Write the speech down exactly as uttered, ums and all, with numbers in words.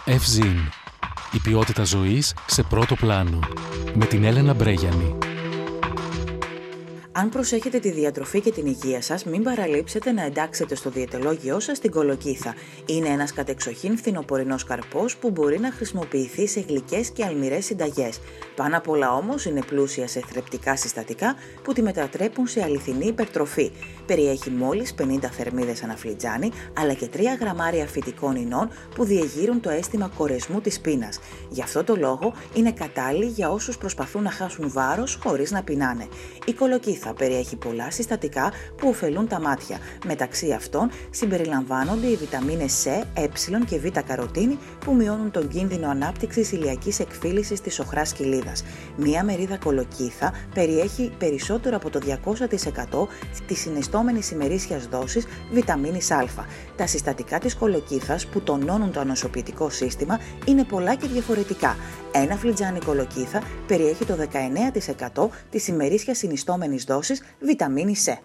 Ευζήν. Η ποιότητα ζωής σε πρώτο πλάνο. Με την Έλενα Μπρέγιανη. Αν προσέχετε τη διατροφή και την υγεία σας, μην παραλείψετε να εντάξετε στο διαιτολόγιό σας την κολοκύθα. Είναι ένας κατεξοχήν φθινοπορεινός καρπός που μπορεί να χρησιμοποιηθεί σε γλυκές και αλμυρές συνταγές. Πάνω απ' όλα όμως είναι πλούσια σε θρεπτικά συστατικά που τη μετατρέπουν σε αληθινή υπερτροφή. Περιέχει μόλις πενήντα θερμίδες ανά φλιτζάνι, αλλά και τρία γραμμάρια φυτικών ινών που διεγείρουν το αίσθημα κορεσμού της πείνας. Γι' αυτό το λόγο είναι κατάλληλη για όσους προσπαθούν να χάσουν βάρος χωρίς να πεινάνε. Η κολοκύθα περιέχει πολλά συστατικά που ωφελούν τα μάτια. Μεταξύ αυτών συμπεριλαμβάνονται οι βιταμίνες C, Ε και Β καροτίνη που μειώνουν τον κίνδυνο ανάπτυξης ηλιακής εκφύλισης της οχράς κοιλίδας. Μία μερίδα κολοκύθα περιέχει περισσότερο από το διακόσια τοις εκατό της συναισθόμενης ημερήσιας δόσης βιταμίνης Α. Τα συστατικά της κολοκύθας που τονώνουν το ανοσοποιητικό σύστημα είναι πολλά και διαφορετικά. Ένα φλιτζάνι κολοκύθα περιέχει το δεκαεννέα τοις εκατό της ημερήσιας συνιστόμενης δόσης βιταμίνης C.